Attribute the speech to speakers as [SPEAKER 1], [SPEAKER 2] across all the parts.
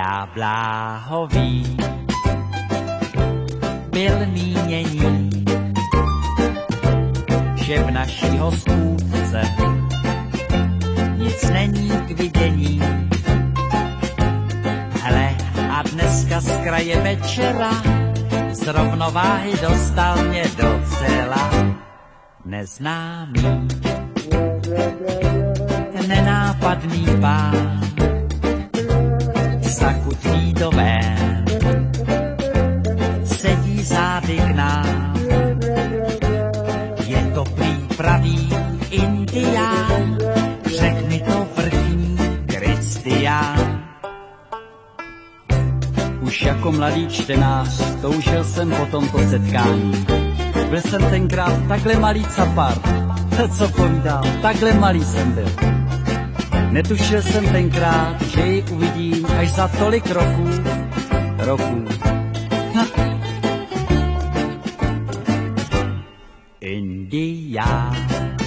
[SPEAKER 1] Já bláhový byl mínění, že v naší hospůdce nic není k vidění. Hele, a dneska z kraje večera z rovnováhy dostal mě docela neznámý, nenápadný pán, zakutlý do vén, sedí zády k nám. Je to prý pravý indián, řek mi to vrchní Kristián. Už jako mladý čtenář toužil jsem po tomto setkání. Byl jsem tenkrát takhle malý capart, co povídám, takhle malý jsem byl. Netušil jsem tenkrát, že ji uvidím až za tolik roků. Indián,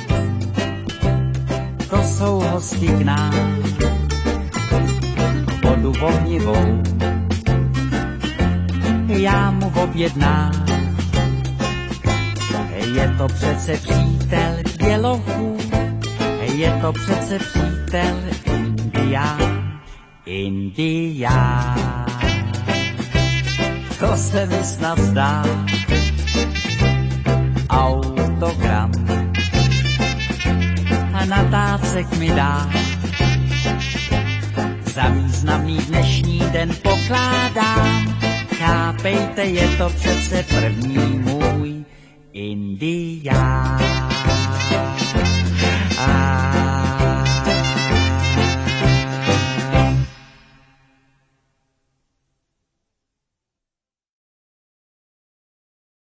[SPEAKER 1] to jsou hosti k nám, vodu ohnivou já mu objednám. Je to přece přítel bělochů, je to přece přítel Indián, Indián. To se mi snad zdá, autogram a natácek mi dá. Za významný dnešní den pokládám, chápejte, je to přece první můj Indián.